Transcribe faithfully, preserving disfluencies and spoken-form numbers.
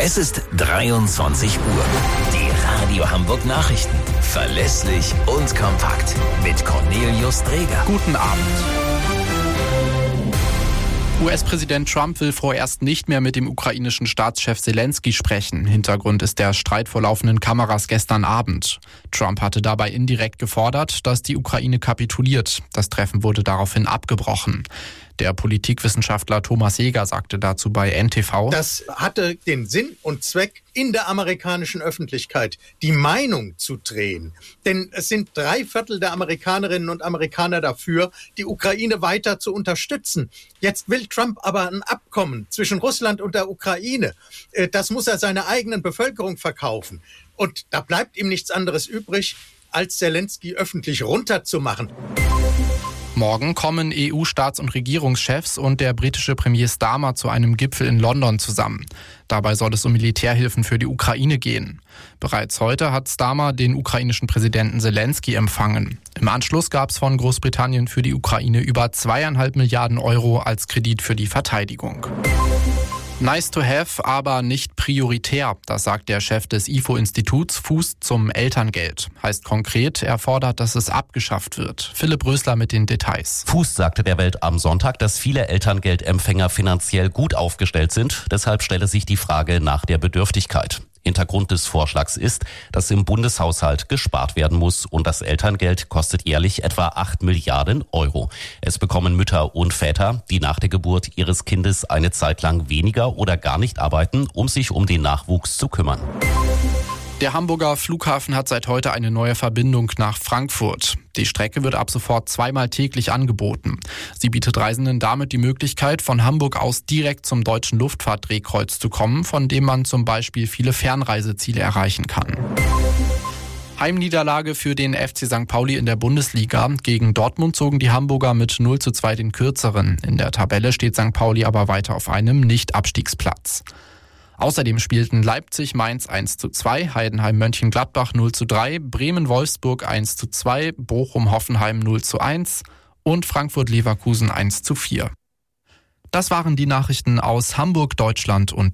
Es ist dreiundzwanzig Uhr. Die Radio Hamburg Nachrichten. Verlässlich und kompakt. Mit Cornelius Dreger. Guten Abend. U S-Präsident Trump will vorerst nicht mehr mit dem ukrainischen Staatschef Zelensky sprechen. Hintergrund ist der Streit vor laufenden Kameras gestern Abend. Trump hatte dabei indirekt gefordert, dass die Ukraine kapituliert. Das Treffen wurde daraufhin abgebrochen. Der Politikwissenschaftler Thomas Jäger sagte dazu bei N T V: Das hatte den Sinn und Zweck, in der amerikanischen Öffentlichkeit die Meinung zu drehen. Denn es sind drei Viertel der Amerikanerinnen und Amerikaner dafür, die Ukraine weiter zu unterstützen. Jetzt will Trump aber ein Abkommen zwischen Russland und der Ukraine. Das muss er seiner eigenen Bevölkerung verkaufen. Und da bleibt ihm nichts anderes übrig, als Zelensky öffentlich runterzumachen. Morgen kommen E U-Staats- und Regierungschefs und der britische Premier Starmer zu einem Gipfel in London zusammen. Dabei soll es um Militärhilfen für die Ukraine gehen. Bereits heute hat Starmer den ukrainischen Präsidenten Zelensky empfangen. Im Anschluss gab es von Großbritannien für die Ukraine über zweieinhalb Milliarden Euro als Kredit für die Verteidigung. Nice to have, aber nicht prioritär, das sagt der Chef des I F O-Instituts Fuß zum Elterngeld. Heißt konkret, er fordert, dass es abgeschafft wird. Philipp Rösler mit den Details. Fuß sagte der Welt am Sonntag, dass viele Elterngeldempfänger finanziell gut aufgestellt sind. Deshalb stelle sich die Frage nach der Bedürftigkeit. Hintergrund des Vorschlags ist, dass im Bundeshaushalt gespart werden muss und das Elterngeld kostet jährlich etwa acht Milliarden Euro. Es bekommen Mütter und Väter, die nach der Geburt ihres Kindes eine Zeit lang weniger oder gar nicht arbeiten, um sich um den Nachwuchs zu kümmern. Der Hamburger Flughafen hat seit heute eine neue Verbindung nach Frankfurt. Die Strecke wird ab sofort zweimal täglich angeboten. Sie bietet Reisenden damit die Möglichkeit, von Hamburg aus direkt zum Deutschen Luftfahrtdrehkreuz zu kommen, von dem man zum Beispiel viele Fernreiseziele erreichen kann. Heimniederlage für den F C Sankt Pauli in der Bundesliga. Gegen Dortmund zogen die Hamburger mit null zu zwei den Kürzeren. In der Tabelle steht Sankt Pauli aber weiter auf einem Nicht-Abstiegsplatz. Außerdem spielten Leipzig-Mainz eins zu zwei, Heidenheim-Mönchengladbach null zu drei, Bremen-Wolfsburg eins zu zwei, Bochum-Hoffenheim null zu eins und Frankfurt-Leverkusen eins zu vier. Das waren die Nachrichten aus Hamburg, Deutschland und